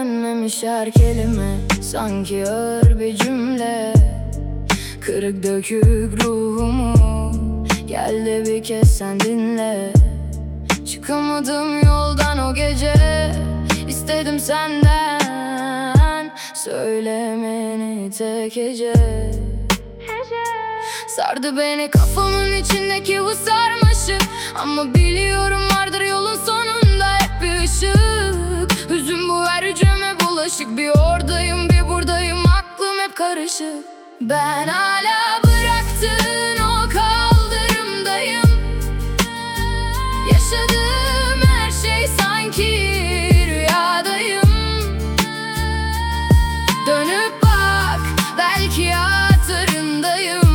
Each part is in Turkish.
söylenmemiş her kelime sanki ağır bir cümle. Kırık dökük ruhumu gel de bir kez sen dinle. Çıkamadım yoldan o gece, istedim senden söylemeni tek hece. Sardı beni kafamın içindeki bu sarmaşık, ama biliyorum vardır yolun sonunda hep bir ışık. Hüzün bu her hücreme bulaşık, bir oradayım bir buradayım, aklım hep karışık. Ben hala bıraktığın o kaldırımdayım. Yaşadığım her şey sanki rüyadayım. Dönüp bak, belki hatırındayım.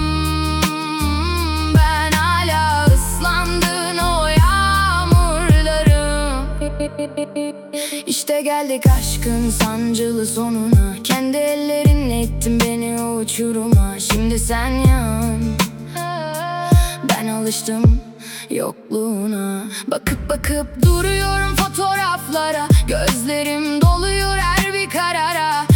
Ben hala ıslandığın o yağmurlarım. İşte geldik aşkın sancılı sonuna. Kendi ellerinle ittin beni o uçuruma. Şimdi sen yan, ben alıştım yokluğuna. Bakıp bakıp duruyorum fotoğraflara, gözlerim doluyor her bir karara.